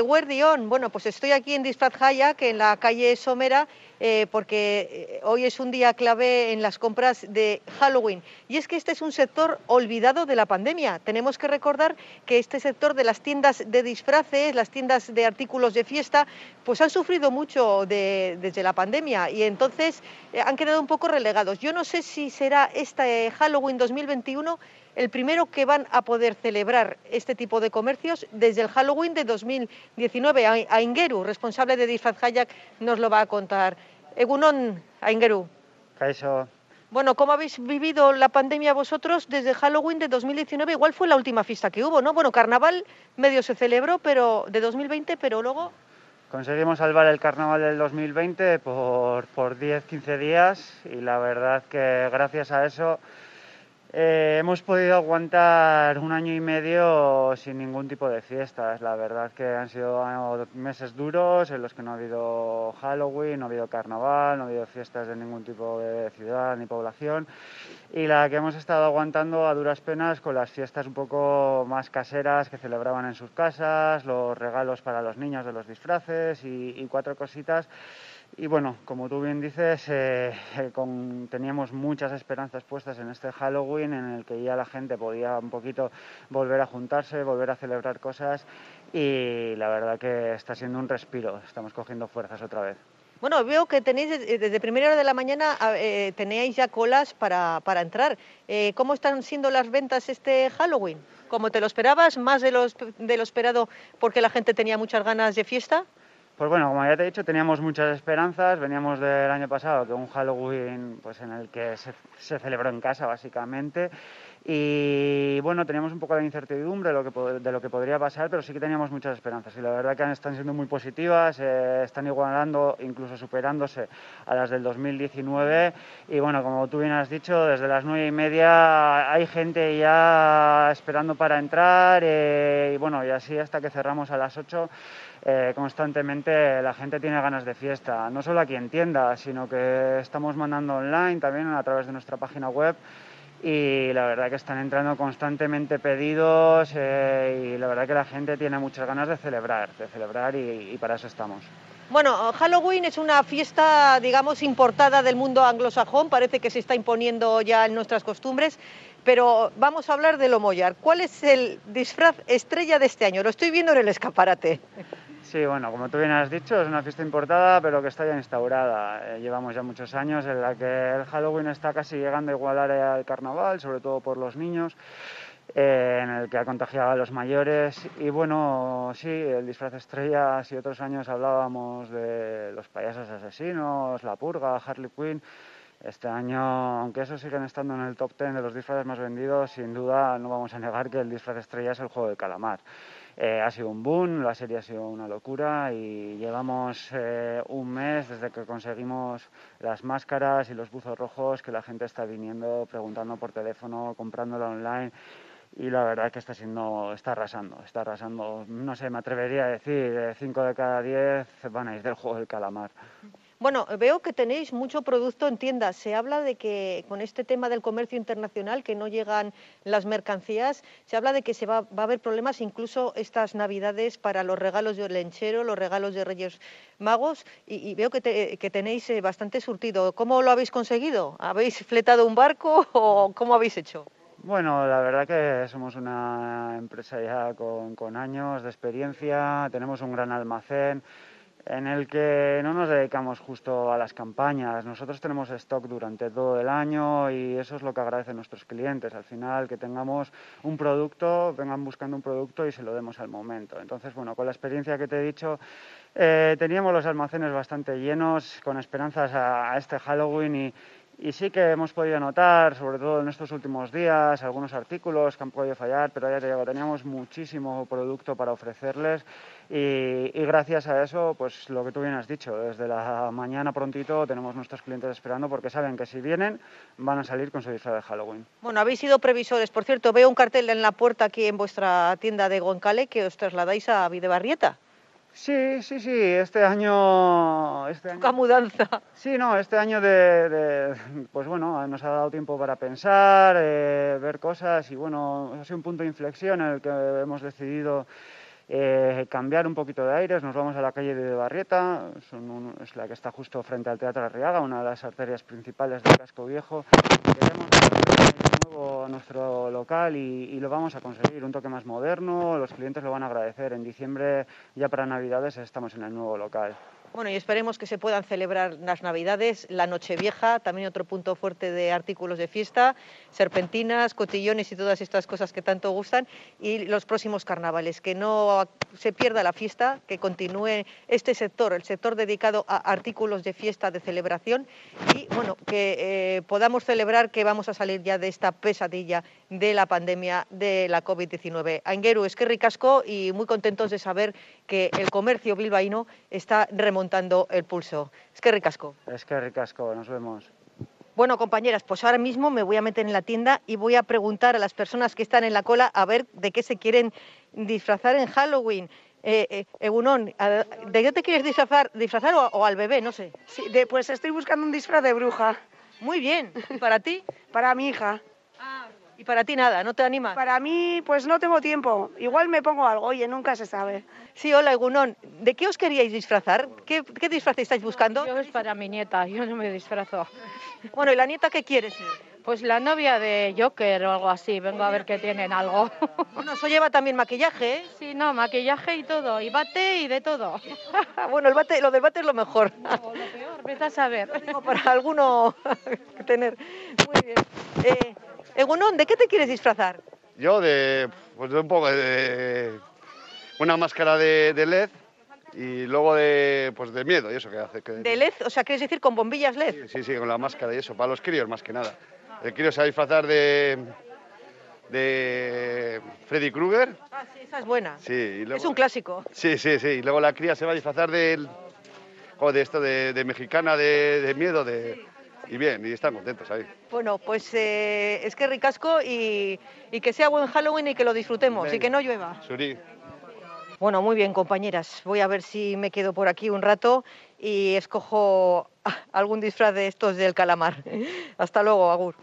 Eguerdión. Bueno, pues estoy aquí en Disfraz Hayak, en la calle Somera, porque hoy es un día clave en las compras de Halloween. Y es que este es un sector olvidado de la pandemia. Tenemos que recordar que este sector de las tiendas de disfraces, las tiendas de artículos de fiesta, pues han sufrido mucho desde la pandemia y entonces han quedado un poco relegados. Yo no sé si será este Halloween 2021 el primero que van a poder celebrar este tipo de comercios desde el Halloween de 2019. Aingeru, responsable de Disfraz Hayak, nos lo va a contar. Egunon, Aingeru. Kaixo. Bueno, ¿cómo habéis vivido la pandemia vosotros desde Halloween de 2019? Igual fue la última fiesta que hubo, ¿no? Bueno, Carnaval medio se celebró, pero de 2020, pero luego... Conseguimos salvar el carnaval del 2020 por 10-15 días y la verdad que gracias a eso hemos podido aguantar un año y medio sin ningún tipo de fiestas. La verdad que han sido meses duros en los que no ha habido Halloween, no ha habido carnaval, no ha habido fiestas de ningún tipo de ciudad ni población. Y la que hemos estado aguantando a duras penas con las fiestas un poco más caseras que celebraban en sus casas, los regalos para los niños de los disfraces y cuatro cositas. Y bueno, como tú bien dices, teníamos muchas esperanzas puestas en este Halloween en el que ya la gente podía un poquito volver a juntarse, volver a celebrar cosas y la verdad que está siendo un respiro, estamos cogiendo fuerzas otra vez. Bueno, veo que tenéis desde primera hora de la mañana tenéis ya colas para entrar. ¿Cómo están siendo las ventas este Halloween? ¿Cómo te lo esperabas? ¿Más de lo esperado porque la gente tenía muchas ganas de fiesta? Pues bueno, como ya te he dicho, teníamos muchas esperanzas. Veníamos del año pasado, que un Halloween pues, en el que se celebró en casa, básicamente. Y bueno, teníamos un poco de incertidumbre de lo que podría pasar, pero sí que teníamos muchas esperanzas. Y la verdad que están siendo muy positivas, están igualando, incluso superándose a las del 2019. Y bueno, como tú bien has dicho, desde las 9:30 hay gente ya esperando para entrar. Y bueno, y así hasta que cerramos a las 8. Constantemente la gente tiene ganas de fiesta, no solo aquí en tienda, sino que estamos mandando online también a través de nuestra página web y la verdad que están entrando constantemente pedidos y la verdad que la gente tiene muchas ganas de celebrar y para eso estamos. Bueno, Halloween es una fiesta, digamos, importada del mundo anglosajón, parece que se está imponiendo ya en nuestras costumbres, pero vamos a hablar de lo Mollar. ¿Cuál es el disfraz estrella de este año? Lo estoy viendo en el escaparate. Sí, bueno, como tú bien has dicho, es una fiesta importada, pero que está ya instaurada. Llevamos ya muchos años en la que el Halloween está casi llegando a igualar al carnaval, sobre todo por los niños, en el que ha contagiado a los mayores. Y bueno, sí, el disfraz estrella, si otros años hablábamos de los payasos asesinos, la purga, Harley Quinn, este año, aunque esos siguen estando en el top 10 de los disfraces más vendidos, sin duda no vamos a negar que el disfraz estrella es el juego del calamar. Ha sido un boom, la serie ha sido una locura y llevamos un mes desde que conseguimos las máscaras y los buzos rojos que la gente está viniendo, preguntando por teléfono, comprándolo online y la verdad es que está arrasando. No sé, me atrevería a decir, 5 de cada 10 van a ir del juego del calamar. Bueno, veo que tenéis mucho producto en tiendas. Se habla de que con este tema del comercio internacional, que no llegan las mercancías, se habla de que va a haber problemas incluso estas Navidades para los regalos de Lenchero, los regalos de Reyes Magos, y veo que tenéis bastante surtido. ¿Cómo lo habéis conseguido? ¿Habéis fletado un barco o cómo habéis hecho? Bueno, la verdad que somos una empresa ya con años de experiencia, tenemos un gran almacén en el que no nos dedicamos justo a las campañas. Nosotros tenemos stock durante todo el año y eso es lo que agradecen nuestros clientes. Al final, que tengamos un producto, vengan buscando un producto y se lo demos al momento. Entonces, bueno, con la experiencia que te he dicho, teníamos los almacenes bastante llenos con esperanzas a este Halloween y sí que hemos podido notar, sobre todo en estos últimos días, algunos artículos que han podido fallar, pero ya te digo, teníamos muchísimo producto para ofrecerles y gracias a eso, pues lo que tú bien has dicho, desde la mañana prontito tenemos nuestros clientes esperando porque saben que si vienen van a salir con su disfraz de Halloween. Bueno, habéis sido previsores. Por cierto, veo un cartel en la puerta aquí en vuestra tienda de Goncale que os trasladáis a Videbarrieta. Sí, este año... Poca mudanza. Sí, no, este año pues bueno, nos ha dado tiempo para pensar, ver cosas y bueno, ha sido un punto de inflexión en el que hemos decidido cambiar un poquito de aires. Nos vamos a la calle de Barrieta, es la que está justo frente al Teatro Arriaga, una de las arterias principales del casco viejo. Queremos de nuevo nuestro local y lo vamos a conseguir, un toque más moderno, los clientes lo van a agradecer. En diciembre, ya para Navidades, estamos en el nuevo local. Bueno, y esperemos que se puedan celebrar las Navidades, la Nochevieja, también otro punto fuerte de artículos de fiesta, serpentinas, cotillones y todas estas cosas que tanto gustan, y los próximos carnavales, que no se pierda la fiesta, que continúe este sector, el sector dedicado a artículos de fiesta, de celebración, y bueno, que podamos celebrar que vamos a salir ya de esta pesadilla de la pandemia de la COVID-19. Aingeru, eskerrik asko, y muy contentos de saber que el comercio bilbaíno está remontando el pulso. Eskerrik asko. Eskerrik asko, nos vemos. Bueno, compañeras, pues ahora mismo me voy a meter en la tienda y voy a preguntar a las personas que están en la cola a ver de qué se quieren disfrazar en Halloween. Egunon, ¿de qué te quieres disfrazar o al bebé? No sé. Sí, pues estoy buscando un disfraz de bruja. Muy bien. ¿Y para ti? Para mi hija. Y para ti nada, ¿no te animas? Para mí, pues no tengo tiempo. Igual me pongo algo, oye, nunca se sabe. Sí, hola, Egunon. ¿De qué os queríais disfrazar? ¿Qué disfraz estáis buscando? Yo es para mi nieta, yo no me disfrazo. Bueno, ¿y la nieta qué quiere ser? Pues la novia de Joker o algo así, vengo a ver que tienen algo. Bueno, eso lleva también maquillaje, ¿eh? Sí, no, maquillaje y todo, y bate y de todo. Bueno, lo del bate es lo mejor. No, lo peor, vete a saber. Como para alguno tener. Muy bien. Egunon, ¿de qué te quieres disfrazar? Yo pues de un poco de una máscara de LED y luego pues de miedo y eso que hace. ¿De LED? O sea, ¿quieres decir con bombillas LED? Sí, con la máscara y eso, para los críos más que nada. El crío se va a disfrazar de Freddy Krueger. Ah, sí, esa es buena. Sí, y luego, es un clásico. Sí. Y luego la cría se va a disfrazar de mexicana de miedo, y bien, y están contentos ahí. Bueno, pues es que ricasco y que sea buen Halloween y que lo disfrutemos. Venga. Y que no llueva. Suri. Bueno, muy bien, compañeras. Voy a ver si me quedo por aquí un rato y escojo algún disfraz de estos del calamar. Hasta luego, agur.